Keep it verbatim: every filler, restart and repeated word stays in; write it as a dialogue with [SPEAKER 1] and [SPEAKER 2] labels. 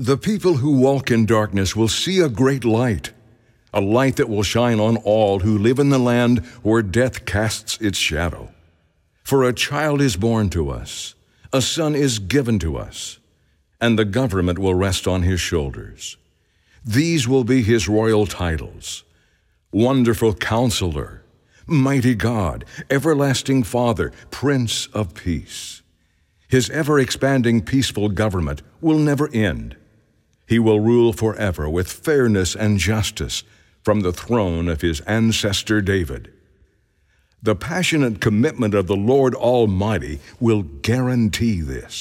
[SPEAKER 1] The people who walk in darkness will see a great light, a light that will shine on all who live in the land where death casts its shadow. For a child is born to us, a son is given to us, and the government will rest on his shoulders. These will be his royal titles: Wonderful Counselor, Mighty God, Everlasting Father, Prince of Peace. His ever-expanding peaceful government will never end. He will rule forever with fairness and justice from the throne of his ancestor David. The passionate commitment of the Lord Almighty will guarantee this.